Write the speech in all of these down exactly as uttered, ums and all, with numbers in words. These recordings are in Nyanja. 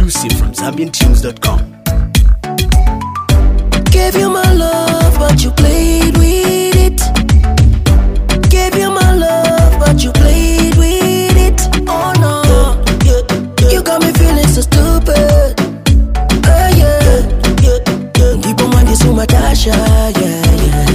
exclusive from Zambian Tunes dot com. Gave you my love, but you played with it. Gave you my love, but you played with it. Oh no, yeah, yeah. You got me feeling so stupid. Oh yeah, yeah, yeah. Deep on my this woman Tasha, yeah, yeah.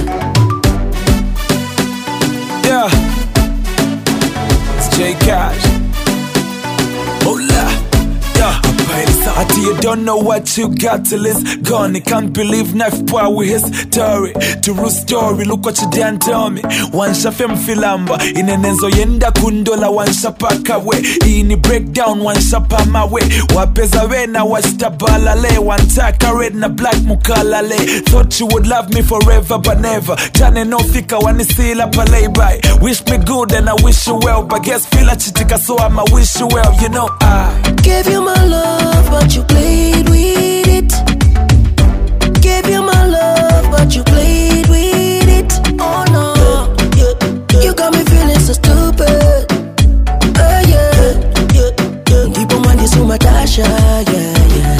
Yeah, it's J Cash. Hola, yeah. Ati you don't know what you got till it's gone. You can't believe knife power with his story. True story, look what you done to me. One shafem filamba, in an enzo yenda kundola, one shapaka way. Ini breakdown, one shapa my way. Wapeza wena, washta balale. One taka red na black mukalale. Thought you would love me forever, but never. Chane no fika, wani sila palay by. Wish me good and I wish you well. But guess fila chitika, so I'ma wish you well. You know I gave you my love, but you played with it. Gave you my love, but you played with it. Oh no, yeah, yeah. You got me feeling so stupid. Oh yeah, yeah, yeah. Deep on my this woman Tasha, yeah, yeah.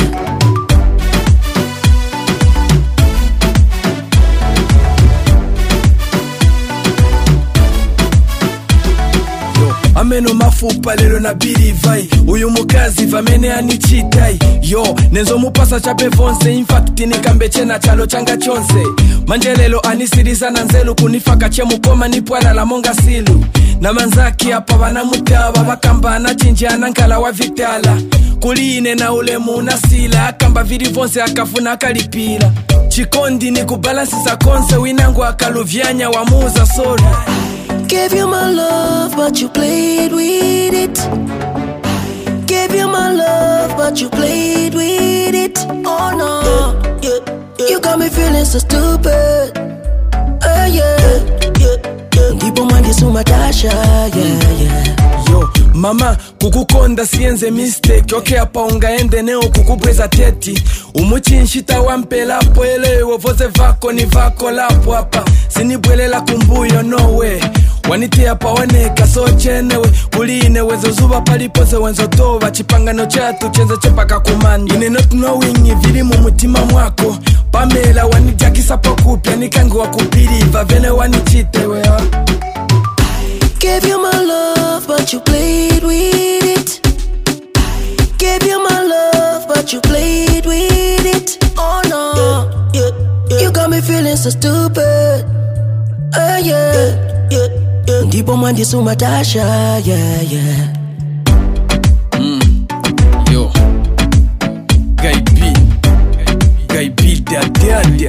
Ameno mafupa lero na birivai. Uyu mukazi vamene anichitai. Yo, nenzo mupasa chape vonse. In fact nikambe chena chalo changa chonse. Manjelelo anisiriza na nzelu. Kunifaka chemu koma nipwala la monga silu. Na manzaki hapa wana mutaba. Wakamba na chinja nankala wa vitala. Kuline na ule muna sila. Akamba viri vonse akafuna kalipila. Chikondi ni kubalansi za konse. Winangu akaluvyanya wa muza sorry. Gave you my love, but you played with it. Gave you my love, but you played with it. Oh no, yeah, yeah. You got me feeling so stupid. Oh yeah, yeah, yeah. Deep on my this woman Tasha, yeah, yeah. Yo, mama, kukukonda sienze mistake. Okay, hapa ungaende neo kukubweza teti. Umuchinshita wampela pwelewe. Voze vako ni vako lapo hapa. Sinibwelela kumbuyo no way. Waniti hapa waneka so chenewe. Kuline wezo zuba palipose wenzo toba. Chipangano chatu chenze chepaka kumandi. Ine not knowing vili mumutima mwako. Pamela wanijakisa pokupya. Nikangu wakupiriva vene wanichitewe ha. Gave you my love, but you played with it. Gave you my love, but you played with it. Oh no, yeah, yeah. You got me feeling so stupid. Oh yeah, yeah, yeah. Deep on my this woman Tasha, yeah, yeah. Mm. Yo, Guy B, Guy B, da da da.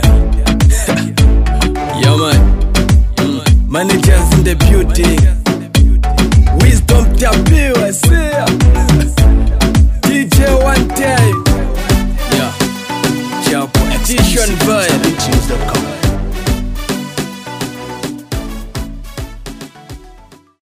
Yeah man, mm. Managers in the building. Wisdom tapiwas.